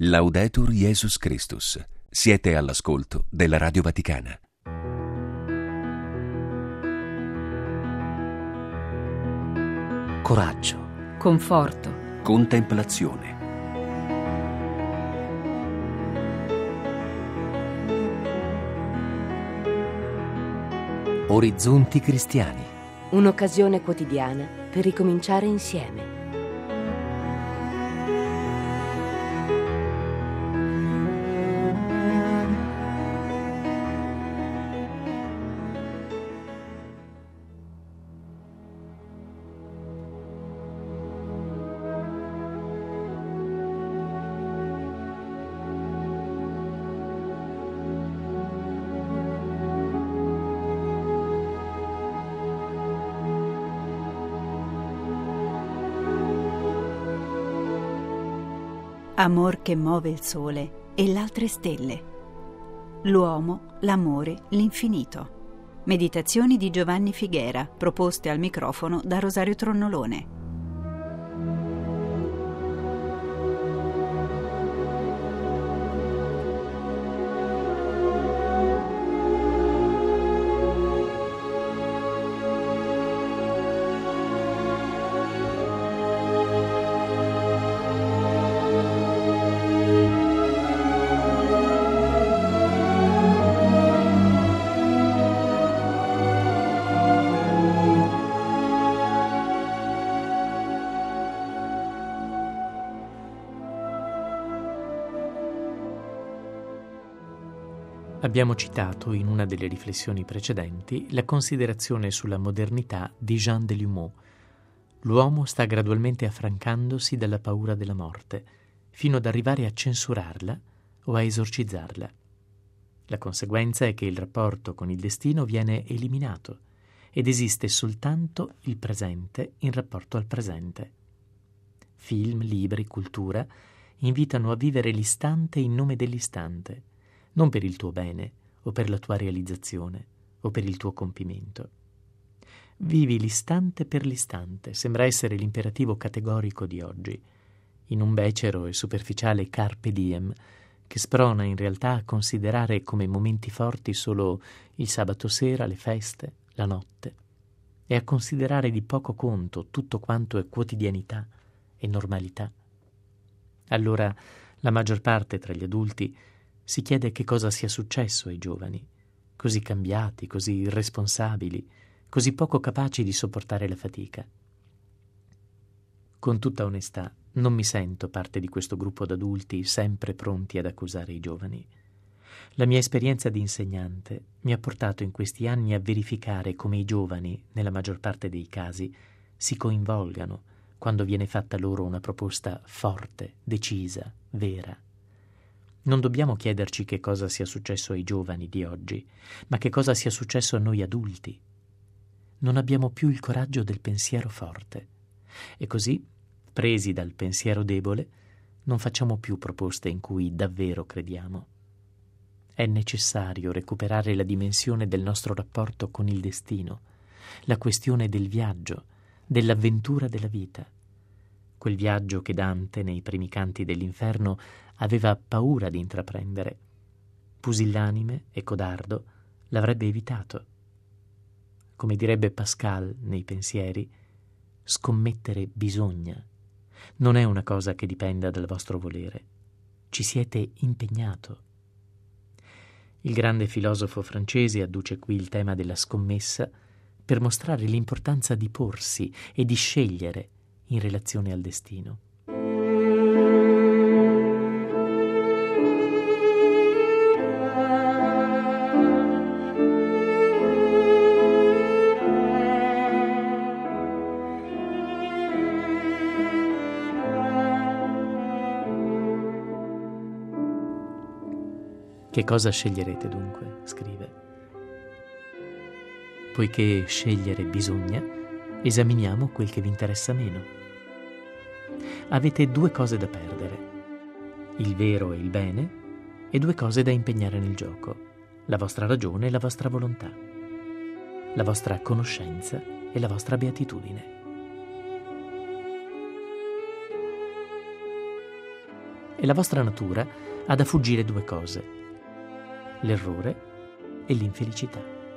Laudetur Jesus Christus. Siete all'ascolto della Radio Vaticana. Coraggio, conforto, Contemplazione. orizzonti cristiani. un'occasione quotidiana per ricominciare insieme. Amor che muove il sole e l'altre stelle. L'uomo, l'amore, l'infinito. Meditazioni di Giovanni Figuera, proposte al microfono da Rosario Tronnolone. Abbiamo citato in una delle riflessioni precedenti la considerazione sulla modernità di Jean Delumeau. L'uomo sta gradualmente affrancandosi dalla paura della morte, fino ad arrivare a censurarla o a esorcizzarla. La conseguenza è che il rapporto con il destino viene eliminato ed esiste soltanto il presente in rapporto al presente. Film, libri, cultura invitano a vivere l'istante in nome dell'istante, non per il tuo bene o per la tua realizzazione o per il tuo compimento. Vivi l'istante per l'istante, sembra essere l'imperativo categorico di oggi, in un becero e superficiale carpe diem che sprona in realtà a considerare come momenti forti solo il sabato sera, le feste, la notte, e a considerare di poco conto tutto quanto è quotidianità e normalità. Allora la maggior parte tra gli adulti si chiede che cosa sia successo ai giovani, così cambiati, così irresponsabili, così poco capaci di sopportare la fatica. Con tutta onestà, non mi sento parte di questo gruppo d'adulti sempre pronti ad accusare i giovani. La mia esperienza di insegnante mi ha portato in questi anni a verificare come i giovani, nella maggior parte dei casi, si coinvolgano quando viene fatta loro una proposta forte, decisa, vera. Non dobbiamo chiederci che cosa sia successo ai giovani di oggi, ma che cosa sia successo a noi adulti. Non abbiamo più il coraggio del pensiero forte e così, presi dal pensiero debole, non facciamo più proposte in cui davvero crediamo. È necessario recuperare la dimensione del nostro rapporto con il destino, la questione del viaggio, dell'avventura della vita. Quel viaggio che Dante, nei primi canti dell'Inferno, aveva paura di intraprendere. Pusillanime e codardo l'avrebbe evitato. Come direbbe Pascal nei Pensieri, scommettere bisogna. Non è una cosa che dipenda dal vostro volere. Ci siete impegnato. Il grande filosofo francese adduce qui il tema della scommessa per mostrare l'importanza di porsi e di scegliere in relazione al destino. Che cosa sceglierete dunque? Scrive. Poiché scegliere bisogna, esaminiamo quel che vi interessa meno. Avete due cose da perdere, il vero e il bene, e due cose da impegnare nel gioco, la vostra ragione e la vostra volontà, la vostra conoscenza e la vostra beatitudine. e la vostra natura ha da fuggire due cose: l'errore e l'infelicità.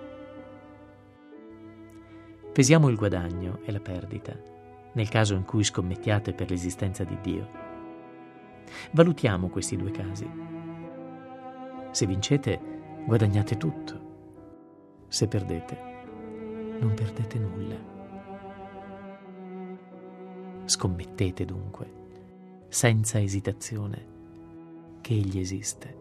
Pesiamo il guadagno e la perdita nel caso in cui scommettiate per l'esistenza di Dio. Valutiamo questi due casi. Se vincete, guadagnate tutto. Se perdete, non perdete nulla. Scommettete dunque, senza esitazione, che Egli esiste.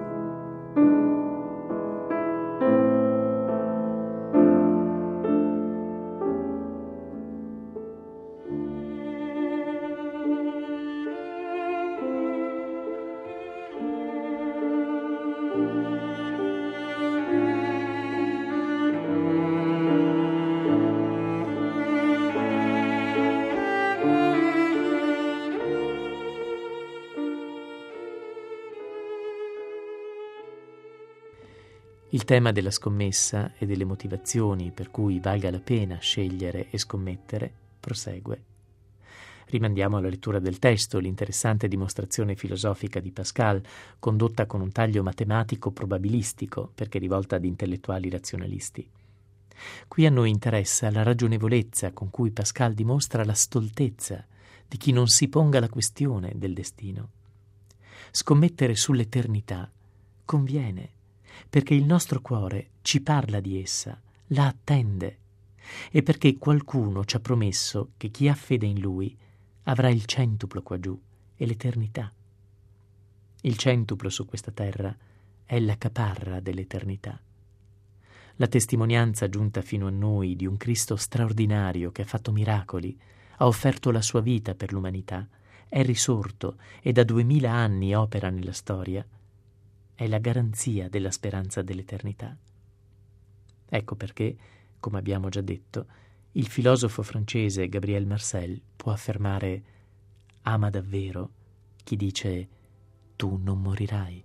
Il tema della scommessa e delle motivazioni per cui valga la pena scegliere e scommettere prosegue. Rimandiamo alla lettura del testo, l'interessante dimostrazione filosofica di Pascal, condotta con un taglio matematico probabilistico, perché rivolta ad intellettuali razionalisti. Qui a noi interessa la ragionevolezza con cui Pascal dimostra la stoltezza di chi non si ponga la questione del destino. Scommettere sull'eternità conviene, perché il nostro cuore ci parla di essa, la attende, e perché qualcuno ci ha promesso che chi ha fede in Lui avrà il centuplo qua giù e l'eternità. Il centuplo su questa terra è la caparra dell'eternità. La testimonianza giunta fino a noi di un Cristo straordinario che ha fatto miracoli, ha offerto la sua vita per l'umanità, è risorto e da 2000 anni opera nella storia, è la garanzia della speranza dell'eternità. Ecco perché, come abbiamo già detto, il filosofo francese Gabriel Marcel può affermare: ama davvero chi dice tu non morirai.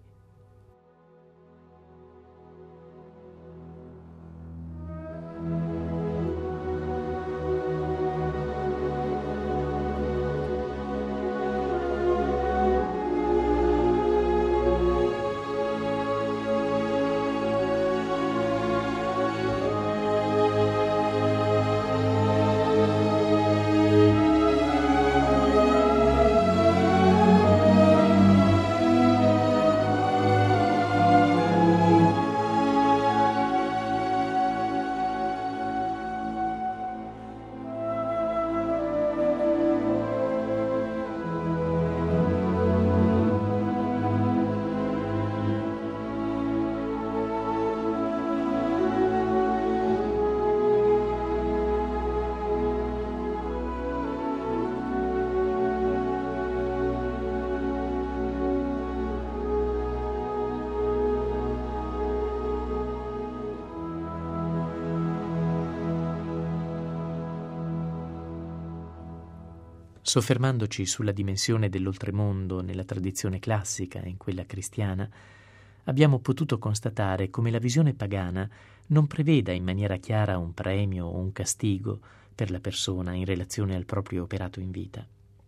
Soffermandoci sulla dimensione dell'oltremondo nella tradizione classica e in quella cristiana, abbiamo potuto constatare come la visione pagana non preveda in maniera chiara un premio o un castigo per la persona in relazione al proprio operato in vita.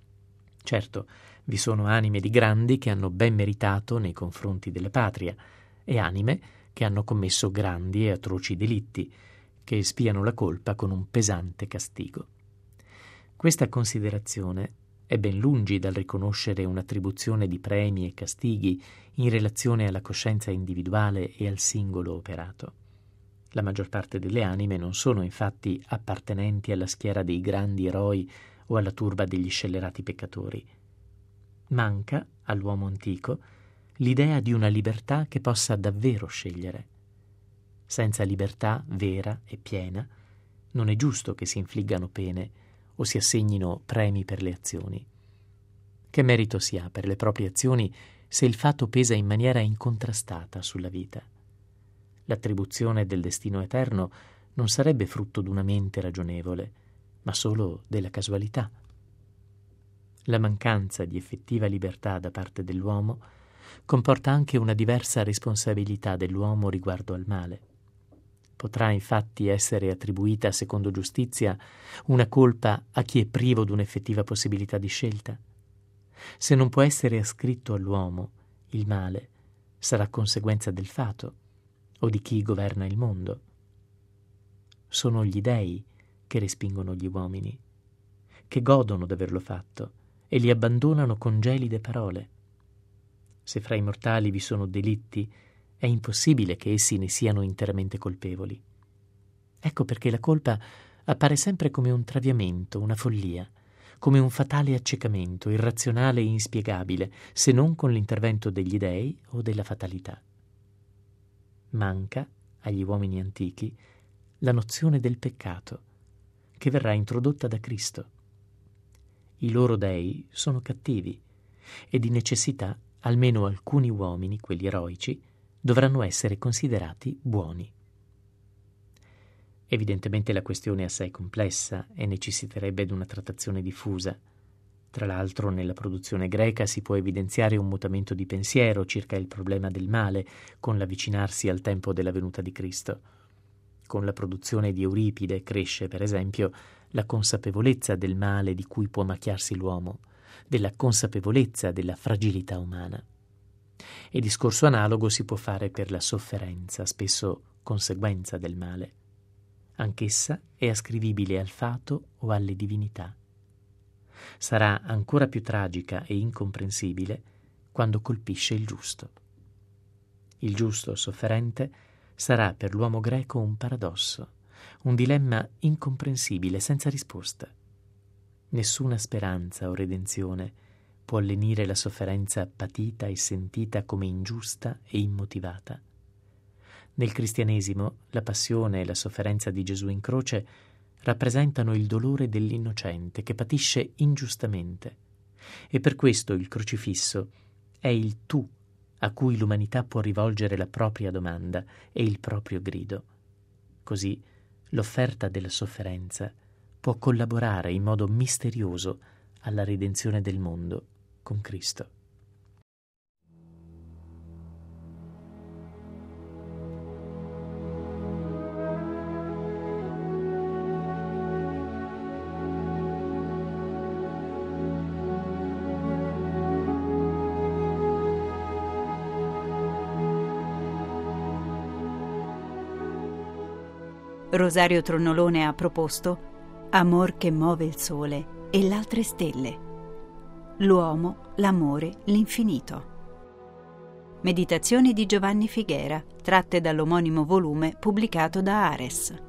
Certo, vi sono anime di grandi che hanno ben meritato nei confronti della patria e anime che hanno commesso grandi e atroci delitti, che espiano la colpa con un pesante castigo. Questa considerazione è ben lungi dal riconoscere un'attribuzione di premi e castighi in relazione alla coscienza individuale e al singolo operato. La maggior parte delle anime non sono infatti appartenenti alla schiera dei grandi eroi o alla turba degli scellerati peccatori. Manca, all'uomo antico, l'idea di una libertà che possa davvero scegliere. Senza libertà vera e piena, non è giusto che si infliggano pene o si assegnino premi per le azioni. Che merito si ha per le proprie azioni se il fatto pesa in maniera incontrastata sulla vita? L'attribuzione del destino eterno non sarebbe frutto d'una mente ragionevole, ma solo della casualità. La mancanza di effettiva libertà da parte dell'uomo comporta anche una diversa responsabilità dell'uomo riguardo al male. Potrà infatti essere attribuita, secondo giustizia, una colpa a chi è privo di un'effettiva possibilità di scelta? Se non può essere ascritto all'uomo, il male sarà conseguenza del fato o di chi governa il mondo. Sono gli dèi che respingono gli uomini, che godono d'averlo fatto e li abbandonano con gelide parole. Se fra i mortali vi sono delitti, è impossibile che essi ne siano interamente colpevoli. Ecco perché la colpa appare sempre come un traviamento, una follia, come un fatale accecamento, irrazionale e inspiegabile, se non con l'intervento degli dèi o della fatalità. Manca, agli uomini antichi, la nozione del peccato, che verrà introdotta da Cristo. I loro dèi sono cattivi e di necessità almeno alcuni uomini, quelli eroici, dovranno essere considerati buoni. Evidentemente la questione è assai complessa e necessiterebbe di una trattazione diffusa. Tra l'altro, nella produzione greca si può evidenziare un mutamento di pensiero circa il problema del male con l'avvicinarsi al tempo della venuta di Cristo. Con la produzione di Euripide cresce, per esempio, la consapevolezza del male di cui può macchiarsi l'uomo, della consapevolezza della fragilità umana. E discorso analogo si può fare per la sofferenza, spesso conseguenza del male. Anch'essa è ascrivibile al fato o alle divinità. Sarà ancora più tragica e incomprensibile quando colpisce il giusto. Il giusto sofferente sarà per l'uomo greco un paradosso, un dilemma incomprensibile, senza risposta. Nessuna speranza o redenzione può lenire la sofferenza patita e sentita come ingiusta e immotivata. Nel cristianesimo la passione e la sofferenza di Gesù in croce rappresentano il dolore dell'innocente che patisce ingiustamente, e per questo il crocifisso è il tu a cui l'umanità può rivolgere la propria domanda e il proprio grido. Così l'offerta della sofferenza può collaborare in modo misterioso alla redenzione del mondo con Cristo. Rosario Tronnolone ha proposto Amor che muove il sole e l'altre stelle. L'uomo, l'amore, l'infinito. Meditazioni di Giovanni Figuera, tratte dall'omonimo volume pubblicato da Ares.